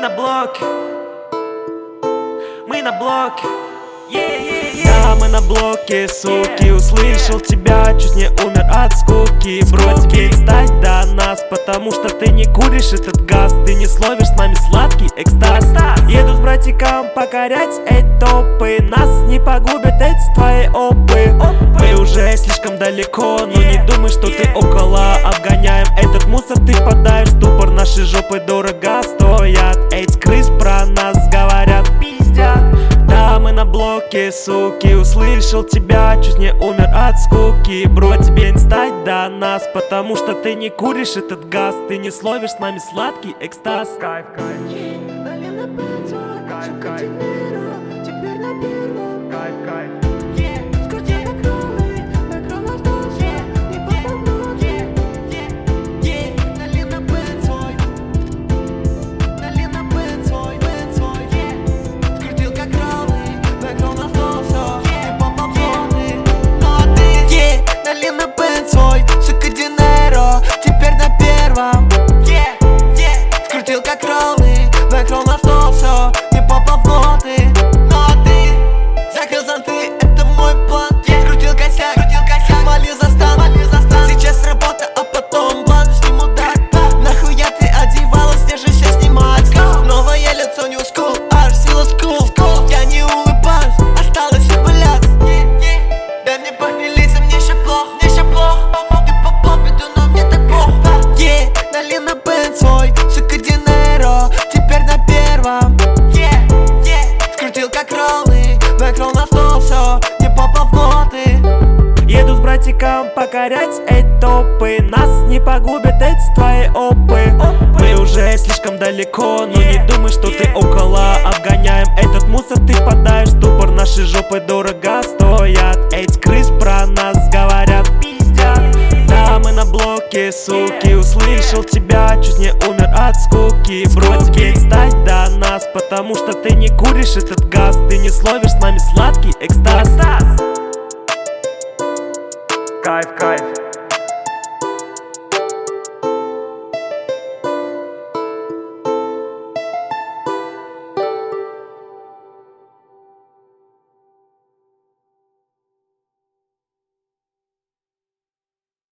на блоке. Мы на блоке. Да, мы на блоке, суки. Услышал тебя, чуть не умер от скуки. Бро, тебе не стать до нас, потому что ты не куришь этот газ. Ты не словишь с нами сладкий экстаз. Еду с братиком покорять эти топы. Нас не погубят эти твои опы. Мы уже слишком далеко, но не думай, что ты около. Обгоняем этот мусор, ты впадаешь в ступор. Наши жопы дорого стоят. Эти крыс про нас говорят, пиздят. Да, мы на блоке, суки. Услышал тебя, чуть не умер от скуки. Бро, тебе не стать до нас, потому что ты не куришь этот газ. Ты не словишь с нами сладкий экстаз. Кайф, кайф. Кайф, кайф. Теперь на первом. Кайф, кайф. Сука, Динеро, теперь на первом. Скрутил как роллы, выкрыл на стол все, не попал в ноты. Закрыл зонты, это мой план. Скрутил косяк, вали за стан. Сейчас работа, а потом план сниму так. Нахуя ты одевалась, мне же все снимать. Новое лицо, new school, аж сила school. Я не улыбаюсь, осталось ухмыляться. Дай мне похмелиться, мне еще плохо. Ты по попе, но мне так плохо. Налей на бен свой, сука, Динеро, теперь на первом. Скрутил как роллы, выкрыл на стол все, не попал в ноты. Еду с братиком покорять эти топы. Нас не погубят эти твои опы. Мы уже слишком далеко, но не думай, что ты около. Обгоняем этот мусор, ты впадаешь в ступор. Наши жопы дорого стоят. Эти крыс про нас говорят, пиздят. Да, мы на блоке, суки. Услышал тебя, чуть не умер от скуки. Бро, тебе не стать до нас, потому что ты не куришь этот газ. Ты не словишь с нами сладкий экстаз. Кайф, кайф.